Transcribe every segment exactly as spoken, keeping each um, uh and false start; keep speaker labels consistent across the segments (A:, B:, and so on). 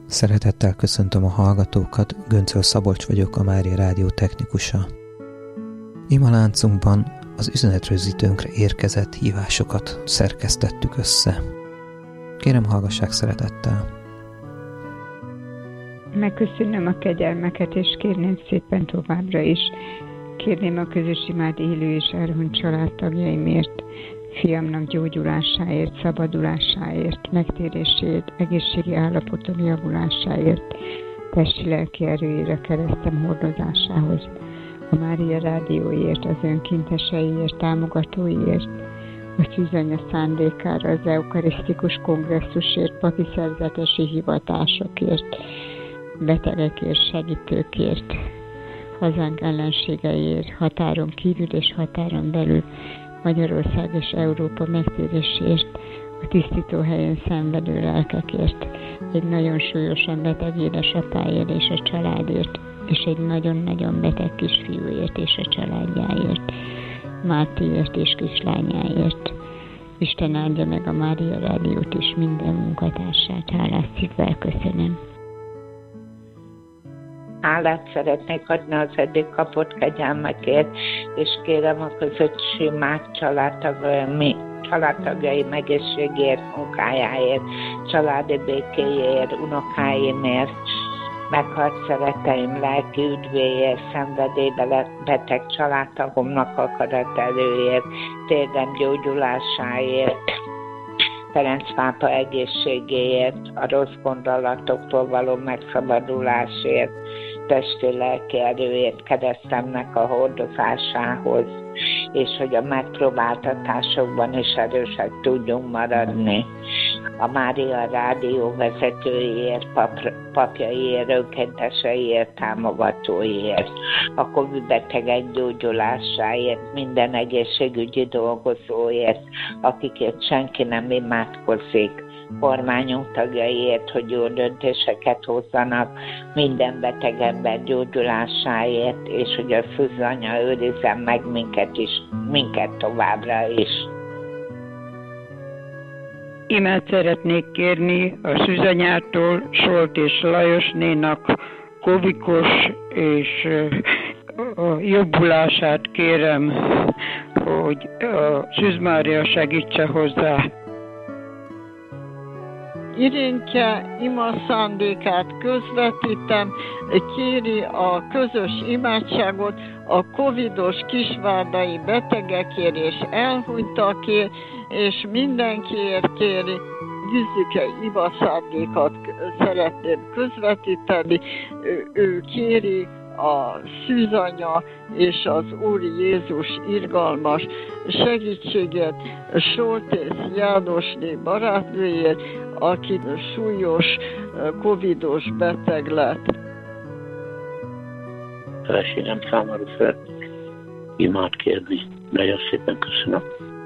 A: Szeretettel köszöntöm a hallgatókat, Göncöl Szabolcs vagyok, a Mária Rádió technikusa. Ima láncunkban az üzenetrögzítőnkre érkezett hívásokat szerkesztettük össze. Kérem, hallgassák szeretettel!
B: Megköszönöm a kegyelmeket, és kérném szépen továbbra is. Kérném a közös imád élő és elhunyt családtagjaimért, fiamnak gyógyulásáért, szabadulásáért, megtéréséért, egészségi állapotom javulásáért, testi-lelki erőjére, keresztem hordozásához, a Mária Rádióért, az önkinteseiért, támogatóiért, a szűzanya szándékára, az eukarisztikus kongresszusért, papi szerzetesi hivatásokért, betegekért, segítőkért, hazánk ellenségeiért, határon kívül és határon belül, Magyarország és Európa megtérésért, a tisztító helyen szenvedő lelkekért, egy nagyon súlyosan beteg édesapáért és a családért, és egy nagyon-nagyon beteg kisfiúért és a családjáért, Mátéért és kislányáért. Isten áldja meg a Mária Rádiót és minden munkatársát, hálás szívvel köszönöm.
C: Hálát szeretnék adni az eddig kapott kegyelmekért, és kérem a közös imád családtagjai, családtagjai egészségért, munkájáért, családi békéért, unokáimért, meghalt szereteim lelki üdvéért, szenvedélybe beteg családtagomnak akaraterőért, térden gyógyulásáért, Ferenc pápa egészségéért, a rossz gondolatoktól való megszabadulásért, testi-lelki erőért, keresztemnek a hordozásához, és hogy a megpróbáltatásokban is erősek tudjunk maradni. A Mária Rádió vezetőiért, pap, papjaiért, önkénteseiért, támogatóiért, a Covid betegek gyógyulásáért, minden egészségügyi dolgozóért, akikért senki nem imádkozik, kormányunk tagjaiért, hogy jó döntéseket hozzanak, minden beteg ember gyógyulásáért, és hogy a szűzanya őrizzen meg minket is, minket továbbra is.
D: Imát szeretnék kérni a szűzanyától, Solt és Lajosnénak kovikos és a jobbulását kérem, hogy a Szűz Mária segítse hozzá.
E: Iréntje ima szándékát közvetítem, kéri a közös imádságot a covidos kisvárdai betegekért és elhunytakért, és mindenkiért kéri, Gyüzike ima szándékat szeretném közvetíteni, ő, ő kéri a szűzanya és az Úr Jézus irgalmas segítségét Soltész Jánosné barátnőjét, aki súlyos covidos beteg lett.
F: Feleségem számára szeretnék imát kérni. Nagyon szépen köszönöm.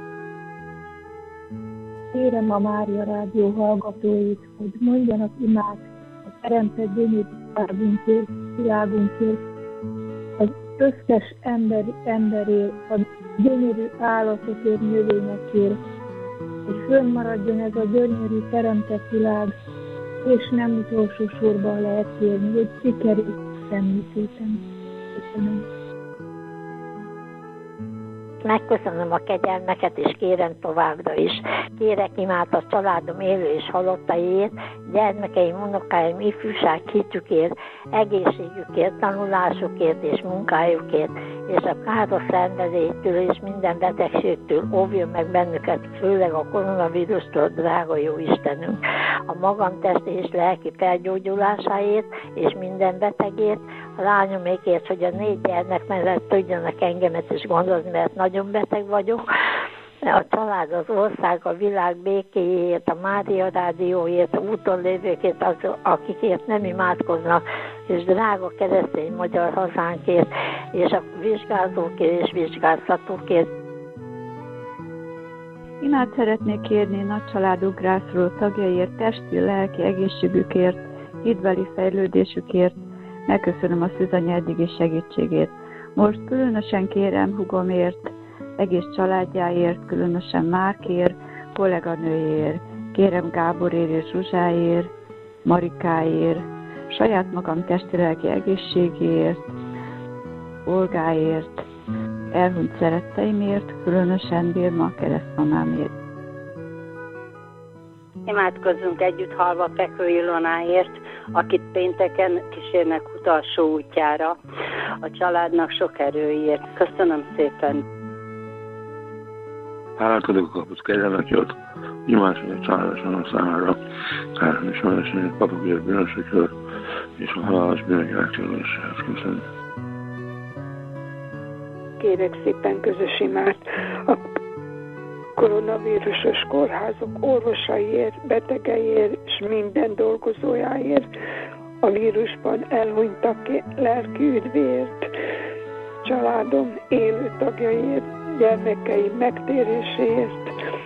G: Kérem a Mária Rádió hallgatóit, hogy mondjanak imát a teremtett gyönyörű világunkért, világunkért, az összes ember, emberért, a gyönyörű állatokért, növényekért, hogy fönnmaradjon ez a gyönyörű teremtett világ, és nem utolsó sorban lehet kérni, hogy sikerül szemműtéten. Köszönöm.
H: Megköszönöm a kegyelmeket, és kérem továbbra is. Kérek imát a családom élő és halottaiért, gyermekeim, unokáim, ifjúság hitükért, egészségükért, tanulásukért és munkájukért, és a káros szenvedélytől és minden betegségtől óvjon meg bennünket, főleg a koronavírustól, drága jó Istenünk. A magam testi és lelki felgyógyulásáért és minden betegért, a lányomékért, hogy a négy gyermek mellett tudjanak engemet is gondozni, mert nagyon beteg vagyok. A család, az ország, a világ békéjéért, a Mária Rádióért, a úton lévőkért, az, akikért nem imádkoznak, és drága keresztény magyar hazánkért, és a vizsgázókért és vizsgáztatókért.
I: Imát szeretnék kérni nagy családok grászról tagjaiért, testi, lelki egészségükért, hitbeli fejlődésükért. Megköszönöm a szűzanya eddigi segítségét. Most különösen kérem hugomért, egész családjáért, különösen Márkért, kolléganőjéért, kérem Gáborért és Zsuzsáért, Marikáért, saját magam testi-lelki egészségéért, Olgáért, elhunyt szeretteimért, különösen Birma keresztanyámért.
J: Imádkozzunk együtt halva fekvő Ilonáért, akit pénteken kísérnek utolsó útjára, a családnak sok erőért. Köszönöm szépen!
F: Hálálkodok a kapott kegyelmet jött, imádság a családosan számára, káros és mellességét papokért bűnösökről, és a halálos bűnök elkerüléséhez. Köszönöm.
K: Kérek szépen közös imát a koronavírusos kórházok orvosaiért, betegeiért és minden dolgozójáért, a vírusban elhunytak lelki üdvéért, családom élő tagjaiért, gyermekeim megtéréséért,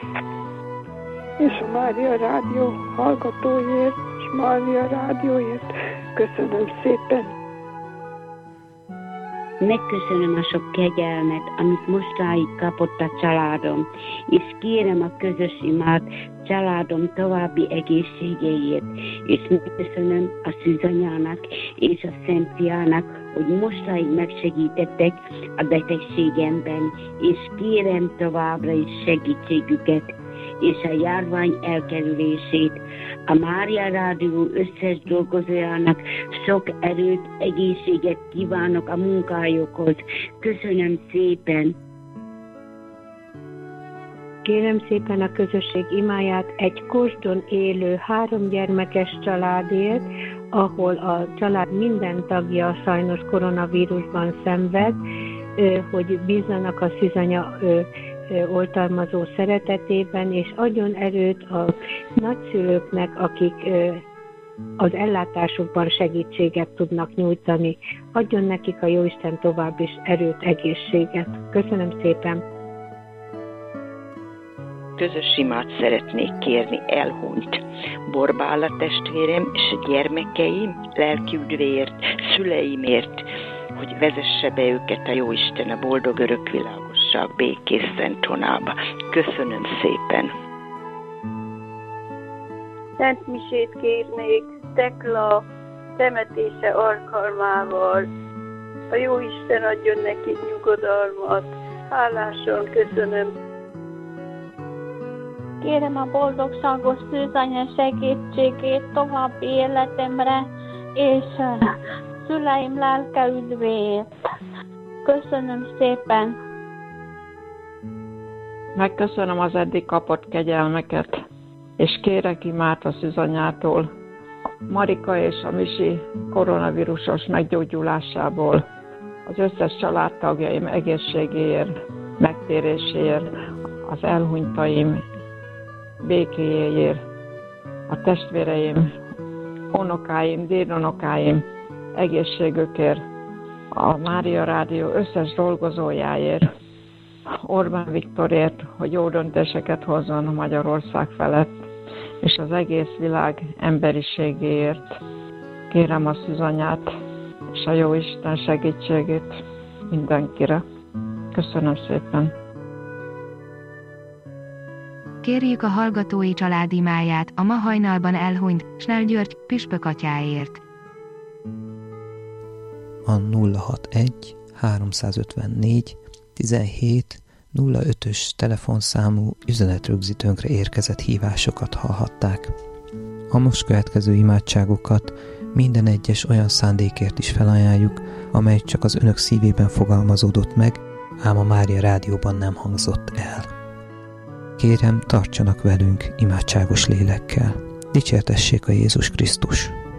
K: és a Mária Rádió hallgatóiért, és Mária Rádióért. Köszönöm szépen!
L: Megköszönöm a sok kegyelmet, amit mostáig kapott a családom, és kérem a közös imát családom további egészségéért, és megköszönöm a szűzanyának és a Szent Fiának, hogy mostáig megsegítettek a betegségemben, és kérem továbbra is segítségüket, és a járvány elkerülését. A Mária Rádió összes dolgozójának sok erőt, egészséget kívánok a munkájukhoz. Köszönöm szépen!
M: Kérem szépen a közösség imáját egy Kosdon élő három gyermekes családért, ahol a család minden tagja sajnos koronavírusban szenved, hogy bízzanak a szűzanya oltalmazó szeretetében, és adjon erőt a nagyszülőknek, akik az ellátásukban segítséget tudnak nyújtani. Adjon nekik a Jóisten tovább is erőt, egészséget. Köszönöm szépen!
N: Közös imát szeretnék kérni elhunyt Borbála testvérem és a gyermekeim lelki üdvéért, szüleimért, hogy vezesse be őket a Jóisten a boldog örökvilágosság békés szent honába. Köszönöm szépen!
O: Szent misét kérnék Tekla temetése alkalmával. A Jóisten adjon neki nyugodalmat. Hálásan köszönöm.
P: Kérem a boldogságos szűzanya segítségét további életemre, és szüleim lelke üdvéért. Köszönöm szépen!
E: Megköszönöm az eddig kapott kegyelmeket, és kérek imát a szűzanyától, Marika és a Misi koronavírusos meggyógyulásából, az összes családtagjaim egészségéért, megtéréséért, az elhunytaim békéjéért, a testvéreim, unokáim, dédunokáim egészségükért, a Mária Rádió összes dolgozójáért, Orbán Viktorért, hogy jó döntéseket hozzon Magyarország felett, és az egész világ emberiségéért. Kérem a szűzanyát és a Jóisten segítségét mindenkire. Köszönöm szépen!
Q: Kérjük a hallgatói család imáját a ma hajnalban elhunyt Snell György püspök atyáért.
A: A nulla hatvanegy háromszázötvennégy tizenhét nulla ötös telefonszámú üzenetrögzítőnkre érkezett hívásokat hallhatták. A most következő imádságokat minden egyes olyan szándékért is felajánljuk, amely csak az önök szívében fogalmazódott meg, ám a Mária Rádióban nem hangzott el. Kérem, tartsanak velünk imádságos lélekkel. Dicsértessék a Jézus Krisztus!